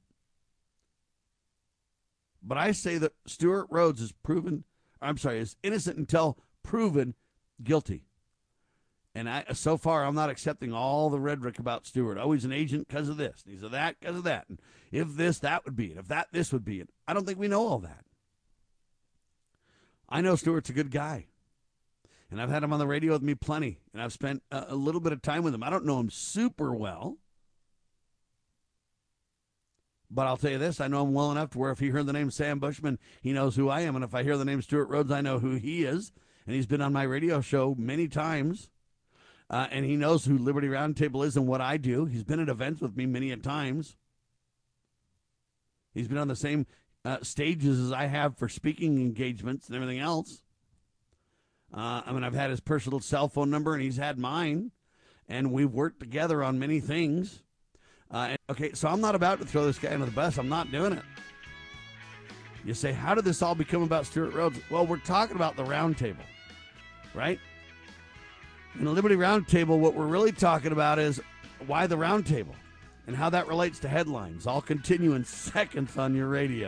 But I say that Stuart Rhodes is proven, I'm sorry, is innocent until proven guilty. And I, so far, I'm not accepting all the rhetoric about Stuart. Oh, he's an agent because of this. He's a that because of that. And if this, that would be it. If that, this would be it. I don't think we know all that. I know Stuart's a good guy. And I've had him on the radio with me plenty. And I've spent a, a little bit of time with him. I don't know him super well. But I'll tell you this. I know him well enough to where if he heard the name Sam Bushman, he knows who I am. And if I hear the name Stuart Rhodes, I know who he is. And he's been on my radio show many times. Uh, and he knows who Liberty Roundtable is and what I do. He's been at events with me many a times. He's been on the same uh, stages as I have for speaking engagements and everything else. Uh, I mean, I've had his personal cell phone number, and he's had mine. And we've worked together on many things. Uh, and, okay, so I'm not about to throw this guy under the bus. I'm not doing it. You say, how did this all become about Stuart Rhodes? Well, we're talking about the Roundtable, right? In the Liberty Roundtable, what we're really talking about is why the Roundtable and how that relates to headlines. I'll continue in seconds on your radio.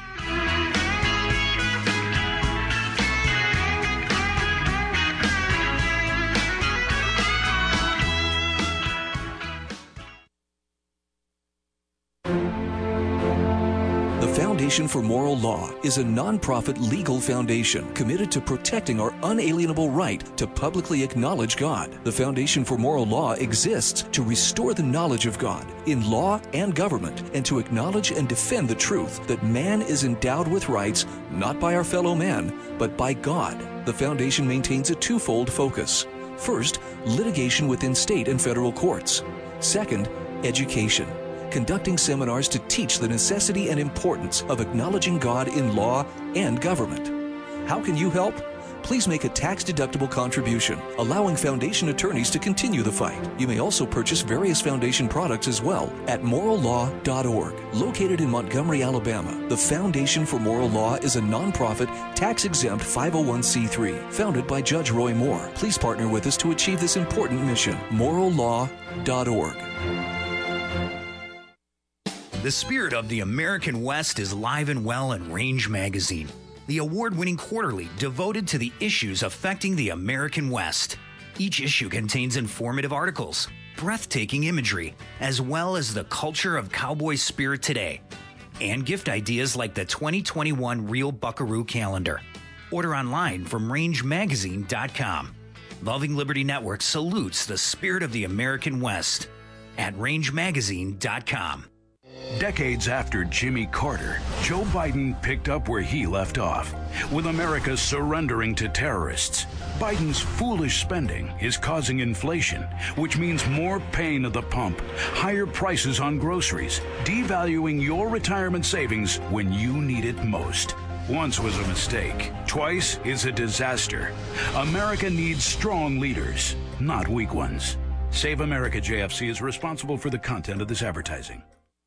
Foundation for Moral Law is a nonprofit legal foundation committed to protecting our unalienable right to publicly acknowledge God. The Foundation for Moral Law exists to restore the knowledge of God in law and government and to acknowledge and defend the truth that man is endowed with rights not by our fellow man, but by God. The foundation maintains a twofold focus. First, litigation within state and federal courts. Second, education. Conducting seminars to teach the necessity and importance of acknowledging God in law and government. How can you help? please make a tax-deductible contribution, allowing foundation attorneys to continue the fight. You may also purchase various foundation products as well at moral law dot org. Located in Montgomery, Alabama, the Foundation for Moral Law is a nonprofit, tax-exempt five oh one c three, founded by Judge Roy Moore. Please partner with us to achieve this important mission. moral law dot org. The spirit of the American West is live and well in Range Magazine, the award-winning quarterly devoted to the issues affecting the American West. Each issue contains informative articles, breathtaking imagery, as well as the culture of cowboy spirit today, and gift ideas like the twenty twenty-one Real Buckaroo calendar. Order online from range magazine dot com. Loving Liberty Network salutes the spirit of the American West at range magazine dot com. Decades after Jimmy Carter, Joe Biden picked up where he left off, with America surrendering to terrorists. Biden's foolish spending is causing inflation, which means more pain at the pump, higher prices on groceries, devaluing your retirement savings when you need it most. Once was a mistake. Twice is a disaster. America needs strong leaders, not weak ones. Save America J F C is responsible for the content of this advertising.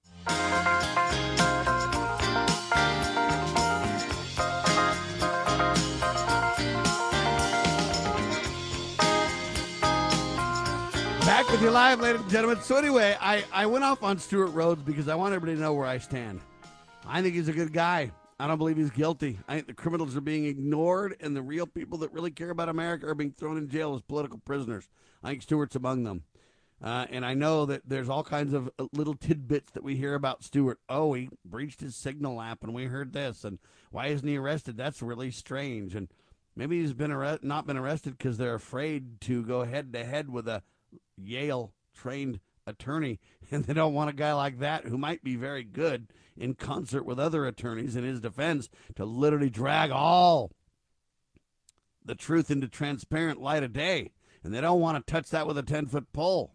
Back with you live, ladies and gentlemen. So anyway, I, I went off on Stewart Rhodes because I want everybody to know where I stand. I think he's a good guy. I don't believe he's guilty. I think the criminals are being ignored, and the real people that really care about America are being thrown in jail as political prisoners. I think Stewart's among them. Uh, and I know that there's all kinds of little tidbits that we hear about Stewart. Oh, he breached his signal app, and we heard this. And why isn't he arrested? That's really strange. And maybe he's been arre- not been arrested because they're afraid to go head-to-head with a Yale-trained attorney, and they don't want a guy like that who might be very good in concert with other attorneys in his defense to literally drag all the truth into transparent light of day. And they don't want to touch that with a ten-foot pole.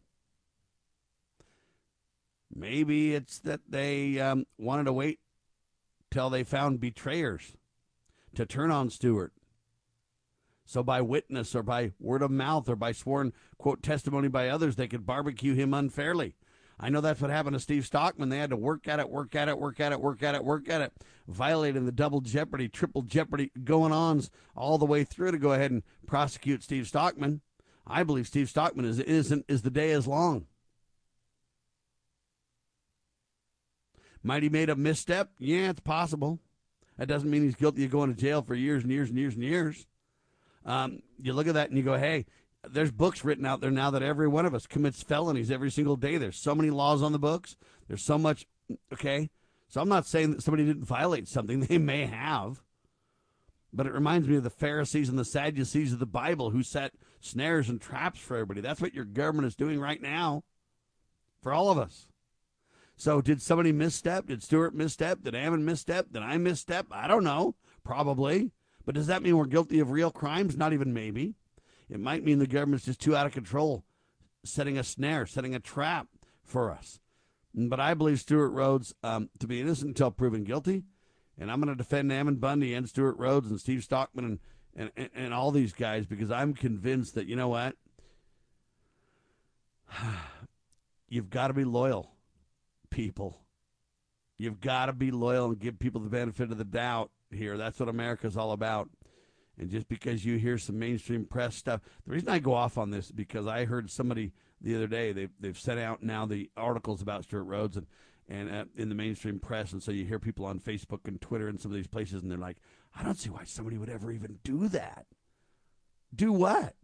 Maybe it's that they um, wanted to wait till they found betrayers to turn on Stewart. So by witness or by word of mouth or by sworn, quote, testimony by others, they could barbecue him unfairly. I know that's what happened to Steve Stockman. They had to work at it, work at it, work at it, work at it, work at it, violating the double jeopardy, triple jeopardy going-ons all the way through to go ahead and prosecute Steve Stockman. I believe Steve Stockman is innocent as the day is long. Might he made a misstep? Yeah, it's possible. That doesn't mean he's guilty of going to jail for years and years and years and years. Um, you look at that and you go, hey, there's books written out there now that every one of us commits felonies every single day. There's so many laws on the books. There's so much, okay? So I'm not saying that somebody didn't violate something. They may have. But it reminds me of the Pharisees and the Sadducees of the Bible who set snares and traps for everybody. That's what your government is doing right now for all of us. So did somebody misstep? Did Stewart misstep? Did Ammon misstep? Did I misstep? I don't know. Probably. But does that mean we're guilty of real crimes? Not even maybe. It might mean the government's just too out of control, setting a snare, setting a trap for us. But I believe Stewart Rhodes um, to be innocent until proven guilty. And I'm going to defend Ammon Bundy and Stewart Rhodes and Steve Stockman and, and, and all these guys because I'm convinced that, you know what? You've got to be loyal, people. You've got to be loyal and give people the benefit of the doubt here. That's what America's all about. And just because you hear some mainstream press stuff, the reason I go off on this is because I heard somebody the other day, they've, they've sent out now the articles about Stewart Rhodes and, and uh, in the mainstream press, and so you hear people on Facebook and Twitter and some of these places, and they're like, I don't see why somebody would ever even do that. Do what?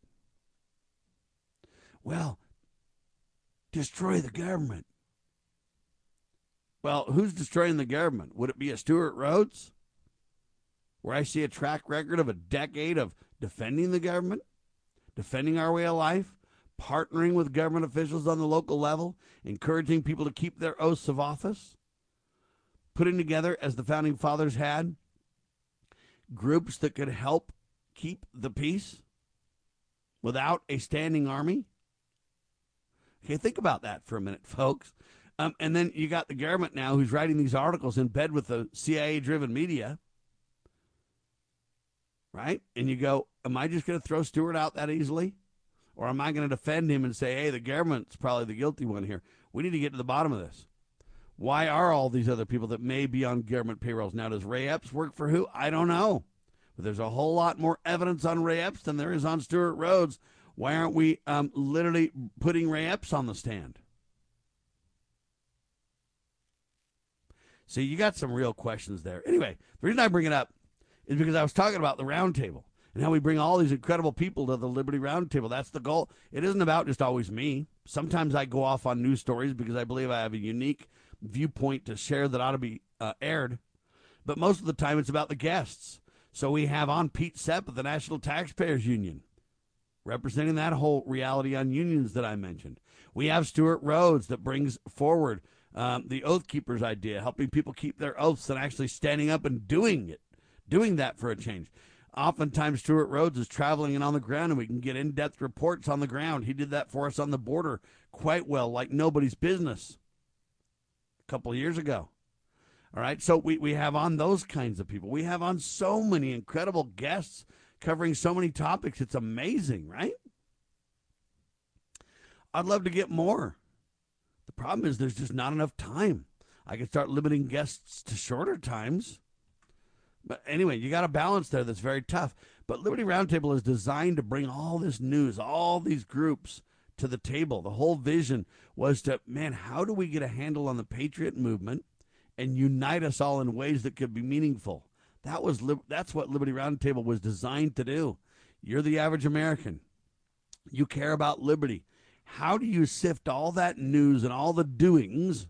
Well, destroy the government. Well, who's destroying the government? Would it be a Stewart Rhodes? Where I see a track record of a decade of defending the government, defending our way of life, partnering with government officials on the local level, encouraging people to keep their oaths of office, putting together, as the Founding Fathers had, groups that could help keep the peace without a standing army. Okay, think about that for a minute, folks. Um, and then you got the government now who's writing these articles in bed with the C I A-driven media. right? And you go, am I just going to throw Stewart out that easily? Or am I going to defend him and say, hey, the government's probably the guilty one here? We need to get to the bottom of this. Why are all these other people that may be on government payrolls? Now, does Ray Epps work for who? I don't know. But there's a whole lot more evidence on Ray Epps than there is on Stewart Rhodes. Why aren't we um, literally putting Ray Epps on the stand? See, you got some real questions there. Anyway, the reason I bring it up is because I was talking about the roundtable and how we bring all these incredible people to the Liberty Roundtable. That's the goal. It isn't about just always me. Sometimes I go off on news stories because I believe I have a unique viewpoint to share that ought to be uh, aired. But most of the time it's about the guests. So we have on Pete Sepp of the National Taxpayers Union, representing that whole reality on unions that I mentioned. We have Stewart Rhodes that brings forward um, the Oath Keepers idea, helping people keep their oaths and actually standing up and doing it, doing that for a change. Oftentimes, Stewart Rhodes is traveling and on the ground, and we can get in-depth reports on the ground. He did that for us on the border quite well, like nobody's business a couple of years ago. All right, so we, we have on those kinds of people. We have on so many incredible guests covering so many topics. It's amazing, right? I'd love to get more. The problem is there's just not enough time. I could start limiting guests to shorter times. But anyway, you got a balance there that's very tough. But Liberty Roundtable is designed to bring all this news, all these groups to the table. The whole vision was to, man, how do we get a handle on the Patriot movement and unite us all in ways that could be meaningful? That was that's what Liberty Roundtable was designed to do. You're the average American. You care about liberty. How do you sift all that news and all the doings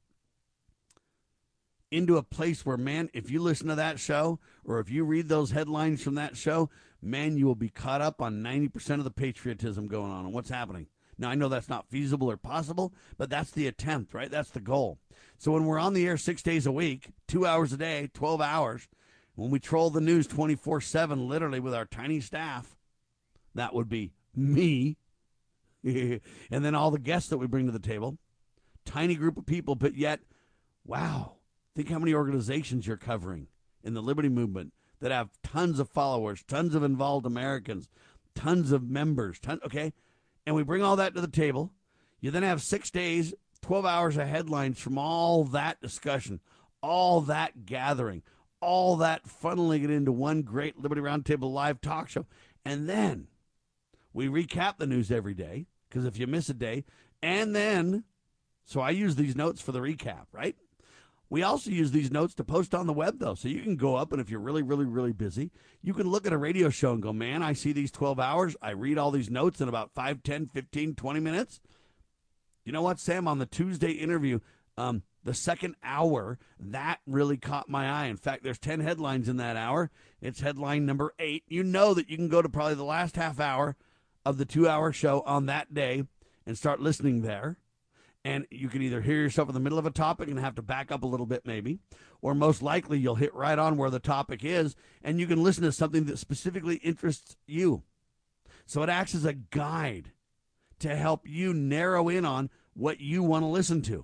into a place where, man, if you listen to that show or if you read those headlines from that show, man, you will be caught up on ninety percent of the patriotism going on and what's happening. Now, I know that's not feasible or possible, but that's the attempt, right? That's the goal. So when we're on the air six days a week, two hours a day, twelve hours, when we troll the news twenty-four seven, literally with our tiny staff, that would be me, and then all the guests that we bring to the table, tiny group of people, but yet, wow, think how many organizations you're covering in the Liberty Movement that have tons of followers, tons of involved Americans, tons of members, ton, okay? And we bring all that to the table. You then have six days, twelve hours of headlines from all that discussion, all that gathering, all that funneling it into one great Liberty Roundtable live talk show. And then we recap the news every day, because if you miss a day, and then, so I use these notes for the recap, right? We also use these notes to post on the web, though. So you can go up, and if you're really, really, really busy, you can look at a radio show and go, man, I see these twelve hours. I read all these notes in about five, ten, fifteen, twenty minutes. You know what, Sam? On the Tuesday interview, um, the second hour, that really caught my eye. In fact, there's ten headlines in that hour. It's headline number eight. You know that you can go to probably the last half hour of the two-hour show on that day and start listening there. And you can either hear yourself in the middle of a topic and have to back up a little bit maybe, or most likely you'll hit right on where the topic is, and you can listen to something that specifically interests you. So it acts as a guide to help you narrow in on what you want to listen to.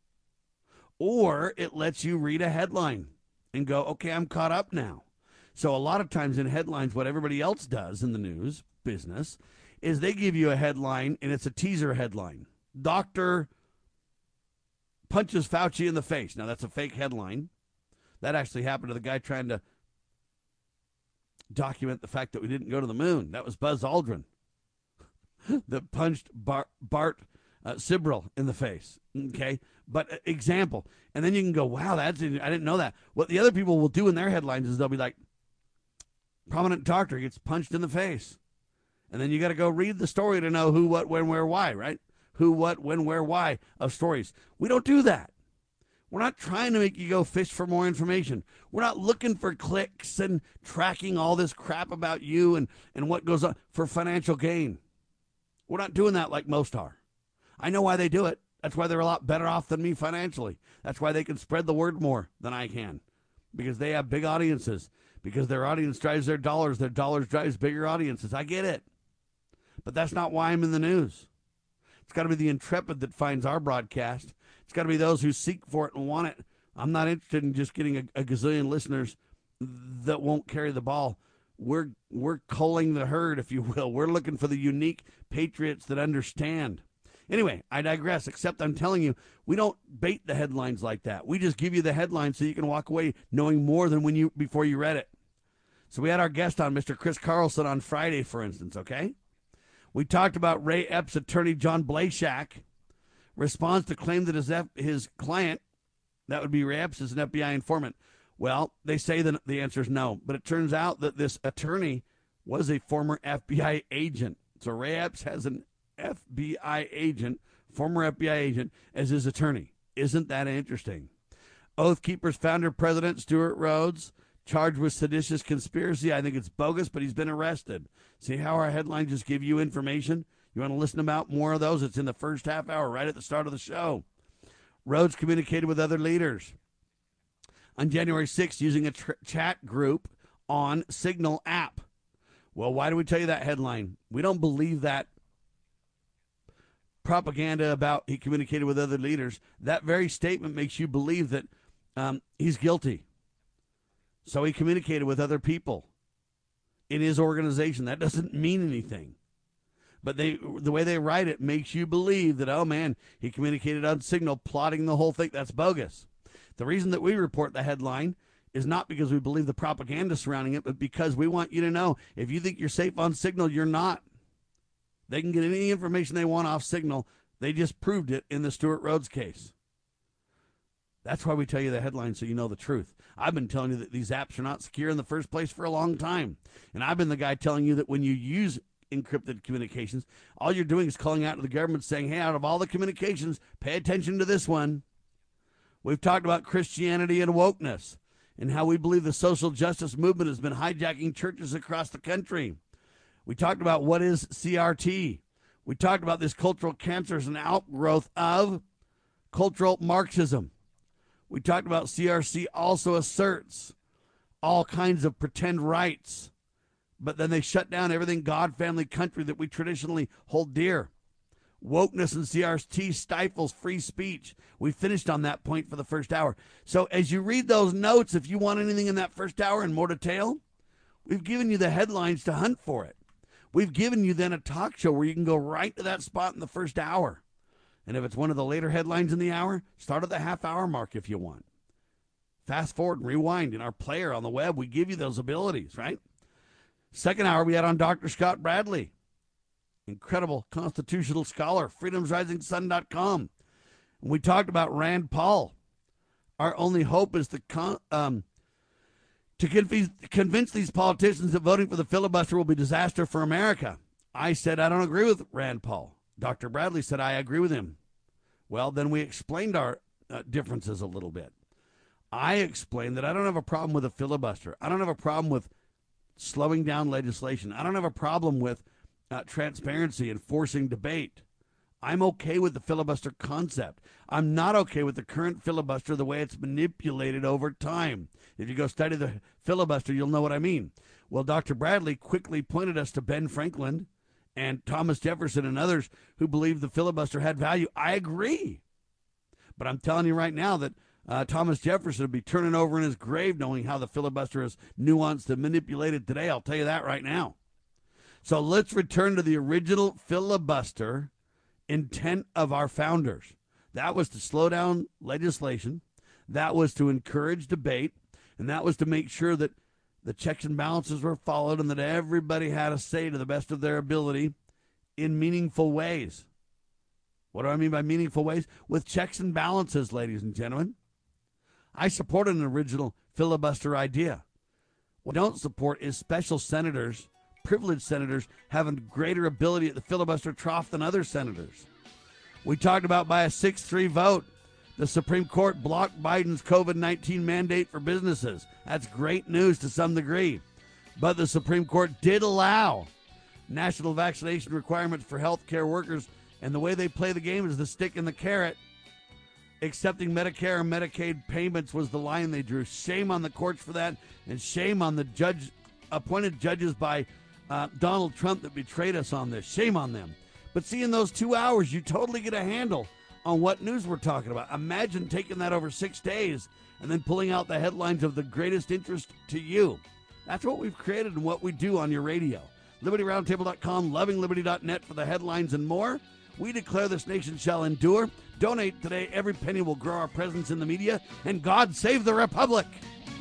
Or it lets you read a headline and go, okay, I'm caught up now. So a lot of times in headlines, what everybody else does in the news business is they give you a headline, and it's a teaser headline. Doctor punches Fauci in the face. Now, that's a fake headline. That actually happened to the guy trying to document the fact that we didn't go to the moon. That was Buzz Aldrin that punched Bart, Bart uh, Sibrel in the face. Okay? But uh, example. And then you can go, wow, that's I didn't know that. What the other people will do in their headlines is they'll be like, prominent doctor gets punched in the face. And then you got to go read the story to know who, what, when, where, why, right? Who, what, when, where, why of stories. We don't do that. We're not trying to make you go fish for more information. We're not looking for clicks and tracking all this crap about you and, and what goes on for financial gain. We're not doing that like most are. I know why they do it. That's why they're a lot better off than me financially. That's why they can spread the word more than I can, because they have big audiences, because their audience drives their dollars. Their dollars drives bigger audiences. I get it. But that's not why I'm in the news. It's got to be the intrepid that finds our broadcast. It's got to be those who seek for it and want it. I'm not interested in just getting a, a gazillion listeners that won't carry the ball. we're we're culling the herd, if you will. We're looking for the unique patriots that understand. Anyway, I digress, except I'm telling you, we don't bait the headlines like that. We just give you the headlines so you can walk away knowing more than when you before you read it. So we had our guest on, Mister Chris Carlson, on Friday, for instance, okay? We talked about Ray Epps' attorney, John Blayshak, responds to claim that his, F- his client, that would be Ray Epps, is an F B I informant. Well, they say that the answer is no, but it turns out that this attorney was a former F B I agent. So Ray Epps has an F B I agent, former F B I agent, as his attorney. Isn't that interesting? Oath Keepers founder, President Stuart Rhodes, charged with seditious conspiracy. I think it's bogus, but he's been arrested. See how our headlines just give you information? You want to listen about more of those? It's in the first half hour, right at the start of the show. Rhodes communicated with other leaders on January sixth using a tr- chat group on Signal app. Well, why do we tell you that headline? We don't believe that propaganda about he communicated with other leaders. That very statement makes you believe that um, he's guilty. So he communicated with other people in his organization. That doesn't mean anything. But they, the way they write it makes you believe that, oh, man, he communicated on Signal, plotting the whole thing. That's bogus. The reason that we report the headline is not because we believe the propaganda surrounding it, but because we want you to know if you think you're safe on Signal, you're not. They can get any information they want off Signal. They just proved it in the Stuart Rhodes case. That's why we tell you the headline so you know the truth. I've been telling you that these apps are not secure in the first place for a long time. And I've been the guy telling you that when you use encrypted communications, all you're doing is calling out to the government saying, hey, out of all the communications, pay attention to this one. We've talked about Christianity and wokeness and how we believe the social justice movement has been hijacking churches across the country. We talked about what is C R T. We talked about this cultural cancer as an outgrowth of cultural Marxism. We talked about C R C also asserts all kinds of pretend rights, but then they shut down everything God, family, country that we traditionally hold dear. Wokeness and C R T stifles free speech. We finished on that point for the first hour. So as you read those notes, if you want anything in that first hour in more detail, we've given you the headlines to hunt for it. We've given you then a talk show where you can go right to that spot in the first hour. And if it's one of the later headlines in the hour, start at the half hour mark if you want. Fast forward and rewind. In our player on the web, we give you those abilities, right? Second hour, we had on Doctor Scott Bradley. Incredible constitutional scholar, freedoms rising sun dot com. And we talked about Rand Paul. Our only hope is to, con- um, to convince, convince these politicians that voting for the filibuster will be disaster for America. I said I don't agree with Rand Paul. Doctor Bradley said I agree with him. Well, then we explained our uh, differences a little bit. I explained that I don't have a problem with a filibuster. I don't have a problem with slowing down legislation. I don't have a problem with uh, transparency and forcing debate. I'm okay with the filibuster concept. I'm not okay with the current filibuster, the way it's manipulated over time. If you go study the filibuster, you'll know what I mean. Well, Doctor Bradley quickly pointed us to Ben Franklin and Thomas Jefferson and others who believed the filibuster had value. I agree. But I'm telling you right now that uh, Thomas Jefferson would be turning over in his grave knowing how the filibuster is nuanced and manipulated today. I'll tell you that right now. So let's return to the original filibuster intent of our founders. That was to slow down legislation. That was to encourage debate. And that was to make sure that the checks and balances were followed and that everybody had a say to the best of their ability in meaningful ways. What do I mean by meaningful ways? With checks and balances, ladies and gentlemen. I supported an original filibuster idea. What I don't support is special senators, privileged senators, having greater ability at the filibuster trough than other senators. We talked about by a six three vote, the Supreme Court blocked Biden's COVID nineteen mandate for businesses. That's great news to some degree. But the Supreme Court did allow national vaccination requirements for healthcare workers, and the way they play the game is the stick and the carrot. Accepting Medicare and Medicaid payments was the line they drew. Shame on the courts for that, and shame on the judge appointed judges by uh, Donald Trump that betrayed us on this. Shame on them. But see, in those two hours, you totally get a handle on what news we're talking about. Imagine taking that over six days and then pulling out the headlines of the greatest interest to you. That's what we've created and what we do on your radio. Liberty Roundtable dot com, Loving Liberty dot net for the headlines and more. We declare this nation shall endure. Donate today. Every penny will grow our presence in the media. And God save the Republic.